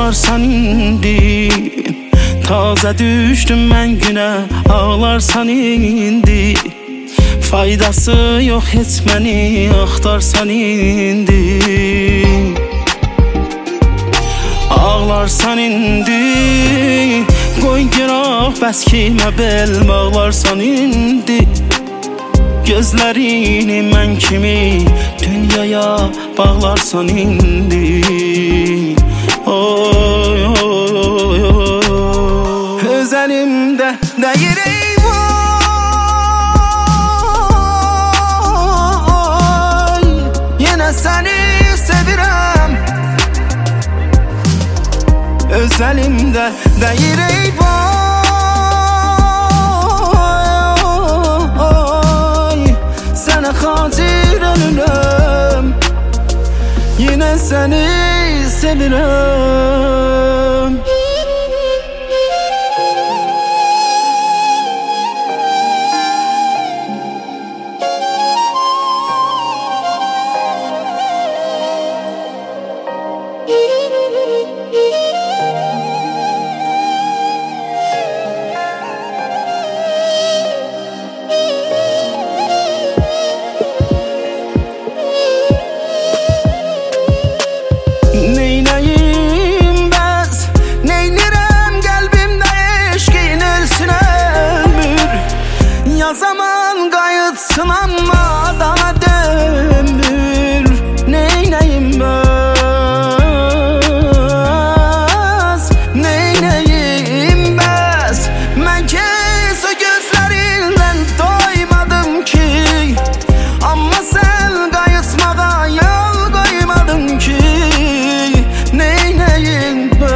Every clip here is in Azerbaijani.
ağlarsan indi. Taze düştüm ben güne, ağlarsan indi. Faydası yok hiç beni axtarsan indi. Ağlarsan indi. Qoy günah bəs kimə bel, ağlarsan indi. Gözlerini mən kimi dünyaya bağlarsan indi. Oy oy oy oy. Öz əlimdə deyir eyvay, yenə səni sevirəm. Öz əlimdə deyir eyvay, sənə xatir ölürəm, yenə səni sevirəm. Zaman qayıtsın amma daha dönmür. Neynəyim bəs, neynəyim bəs. Mən kes o gözlərindən doymadım ki, amma sən qayıtmağa yol qoymadın ki. Neynəyim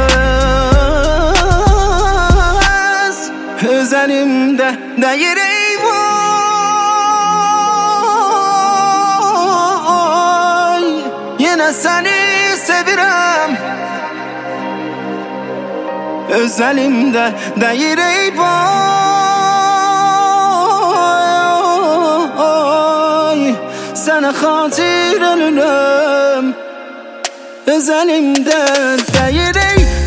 bəs, öz əlimdə deyir yenə səni sevirəm. Öz əlimdə deyir eyvay, sənə xatir ölürəm. Öz əlimdə deyir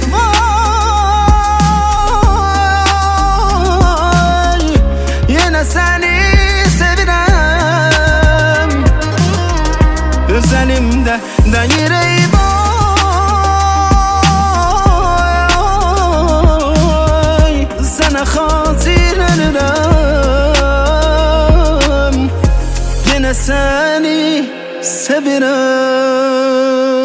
eyvay, yenə səni sevirəm. Öz əlimdə deyir eyvay, sənə xatir ölürəm, yenə səni sevirəm.